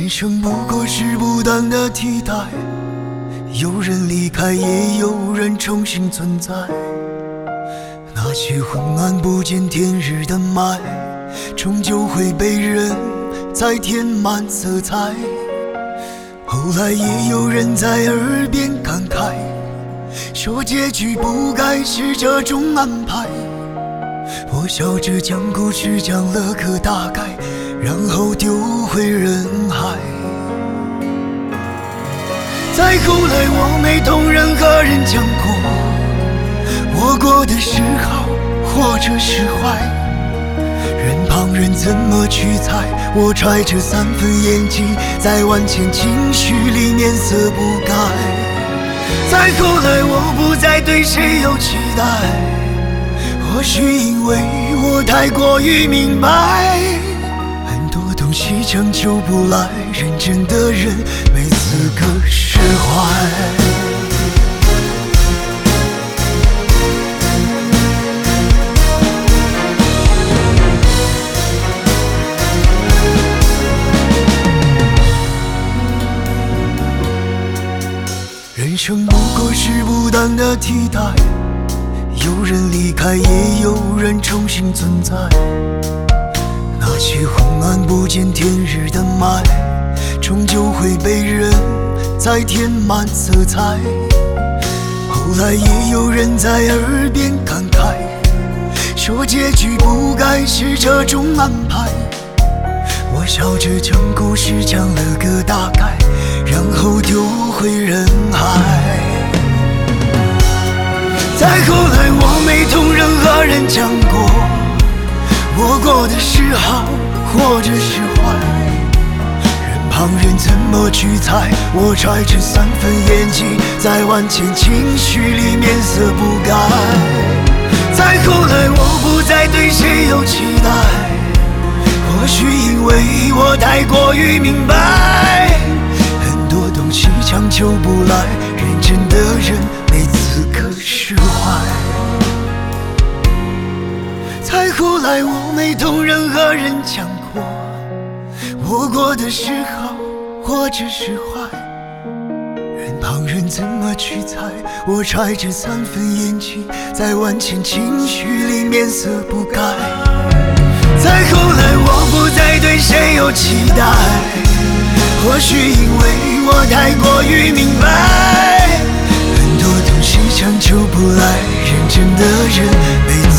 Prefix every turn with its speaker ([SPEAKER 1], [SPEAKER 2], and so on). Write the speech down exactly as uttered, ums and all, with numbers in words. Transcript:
[SPEAKER 1] 人生不过是不断的替代，有人离开，也有人重新存在。那些昏暗不见天日的霾，终究会被人再填满色彩。后来也有人在耳边感慨，说结局不该是这种安排。我笑着将故事讲了个大概，然后丢回人海。再后来我没同任何人讲过我过的是好或者是坏，任旁人怎么去猜，我揣着三分演技，在万千情绪里面色不改。再后来我不再对谁有期待，或许因为我太过于明白，很多东西强求不来，认真的人没资格释怀。人生不过是不断的替代，有人离开，也有人重新存在。那些昏暗不见天日的霾，终究会被人再填满色彩。后来也有人在耳边感慨，说结局不该是这种安排。我笑着将故事讲了个大概，然后丢回人海。再后来我没同任何人讲过我过的是好或者是坏，任旁人怎么去猜，我揣着三分演技，在万千情绪里面色不改。再后来我不再对谁有期待，或许因为我太过于明白，很多东西强求不来，认真的人没资格释怀。再后来我没同任何人讲过我过的是好或者是坏，任旁人怎么去猜，我揣着三分演技，在万千情绪里面色不改。再后来我不再对谁有期待，或许因为我太过于明白，很多东西强求不来，认真的人没